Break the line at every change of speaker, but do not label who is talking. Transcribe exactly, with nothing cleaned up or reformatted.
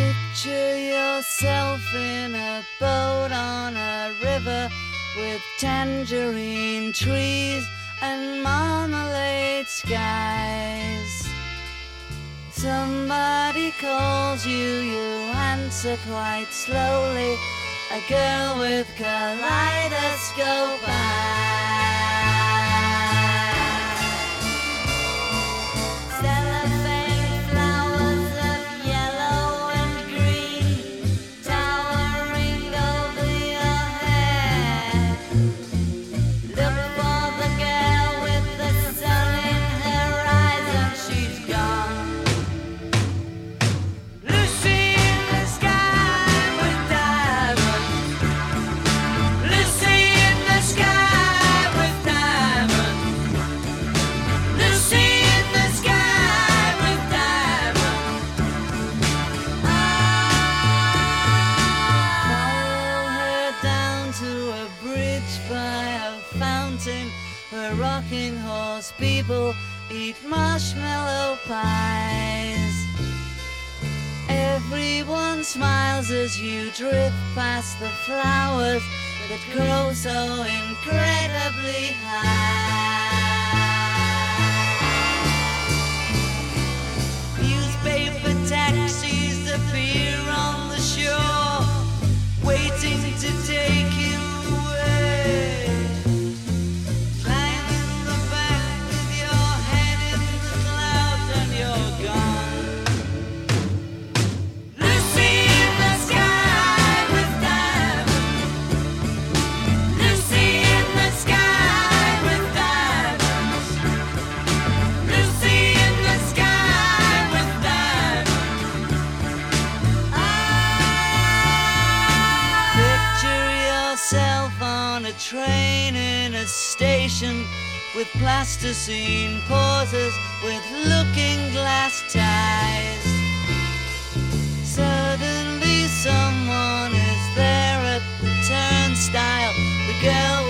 Picture yourself in a boat on a river with tangerine trees and marmalade skies. Somebody calls you, you answer quite slowly. A girl with kaleidoscope eyes. Cellophane flowers of yellow and green towering over your head. Look for the girl with the sun in her eyes and she's gone. Lucy in the sky with diamonds. Lucy in the sky with diamonds. Lucy in the sky with diamonds. Follow her down to a bridge by a fountain where rocking horse people eat marshmallow pies. Everyone smiles as you drift past the flowers that grow so incredibly high. Newspaper taxis appear on the shore, waiting to take you away. Climb in the back with your head in the clouds and you're gone. Lucy in the sky with diamonds. Lucy in the sky with diamonds. Lucy in the sky with diamonds. Picture yourself on a train in a station with plasticine pauses with looking glass ties. Suddenly someone is there at the turnstile. The girl